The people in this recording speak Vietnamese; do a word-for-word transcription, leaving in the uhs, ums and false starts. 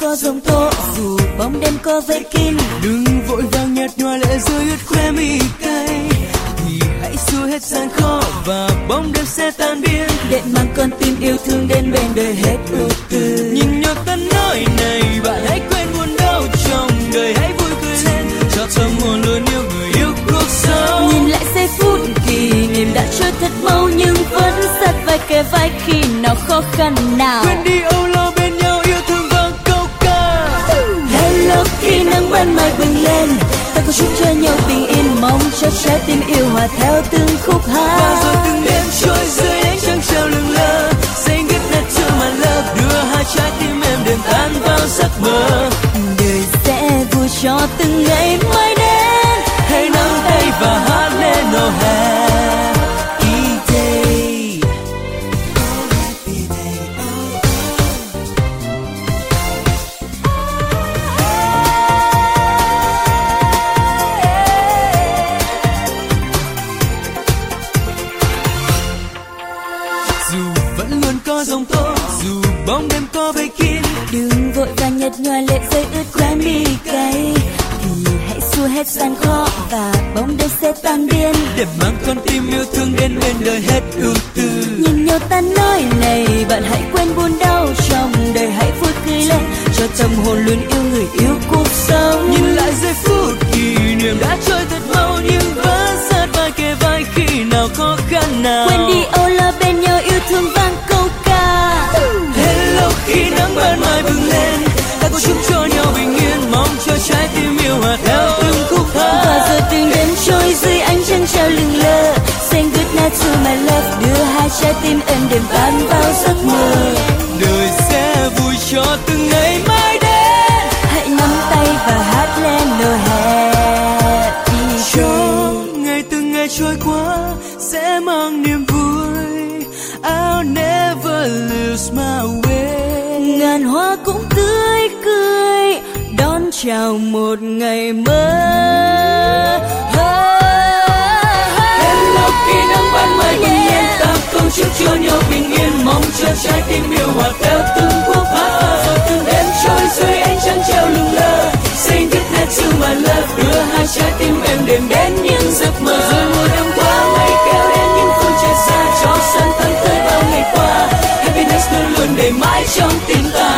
có giông tố, dù bóng đêm có vây kín. Đừng vội vàng nhạt nhòa lệ rơi ướt khóe mi cay, thì hãy xua hết gian khó và bóng đêm sẽ tan biến. Để mang con tim yêu thương đến bên đời hết ưu tư. Nhìn nhau ta nói này, bạn hãy quên buồn đau trong đời, hãy vui cười lên cho tâm hồn luôn yêu người yêu cuộc sống. Nhìn lại giây phút kỷ niệm đã trôi thật mau, nhưng vẫn sát vai kề vai khi nào khó khăn nào. Quên đi âu lo bên nhau, yêu thương vang câu ca. Hello khi nắng ban mai bừng lên, ta có chúc cho nhau bình yên, mong cho trái tim yêu hòa theo từng khúc hát. Và rồi từng đêm trôi dưới ánh trăng treo lừng lơ, say goodnight to my love, đưa hai trái tim em đêm tan vào giấc mơ. Đời sẽ vui cho từng ngày mai đến, hãy nắm tay và hát lên oh happy day. Dù vẫn luôn có giông tố, dù bóng đêm có vây kín, đừng vội vàng nhạt nhòa lệ rơi ướt khóe mi cay, thì hãy xua hết gian khó và bóng đêm sẽ tan biến. để mang con tim yêu thương đến bên đời hết ưu tư. Nhìn nhau ta nói này, bạn hãy quên buồn đau trong đời, hãy vui cười lên cho tâm hồn luôn yêu người yêu cuộc sống. Nhìn lại giây phút kỷ niệm đã trôi thật mau, nhưng vẫn sát vai kề vai khi nào khó khăn nào. Quên đi âu lo bên nhau, yêu thương vang câu ca. Hello khi nắng ban mai bừng lên, ta có chúc cho nhau bình yên, mong cho trái tim yêu hòa theo từng khúc hát. Và rồi từng đêm trôi dưới ánh trăng treo lừng lơ, saying goodnight to my love, đưa hai trái tim êm đềm tan vào giấc mơ. Đời sẽ vui cho từng ngày mai đến, Hãy nắm tay và hát lên oh happy cho day. ngày từng ngày trôi qua sẽ mang niềm vui. I'll never lose my way. Ngàn hoa cũng tươi cười đón chào một ngày mới. Hello khi nắng ban mai bừng lên, ta câu chúc cho nhau bình yên, mong cho trái tim yêu hòa theo từng khúc hát. Và rồi từng đêm trôi dưới ánh trăng treo lừng lơ, saying goodnight to my love, đưa hai trái tim em đêm đến những giấc mơ. Rồi mùa đông qua mây kéo đến những phương trời xa, cho sân thân tới bao ngày qua. Happiness luôn luôn để mãi trong tim ta.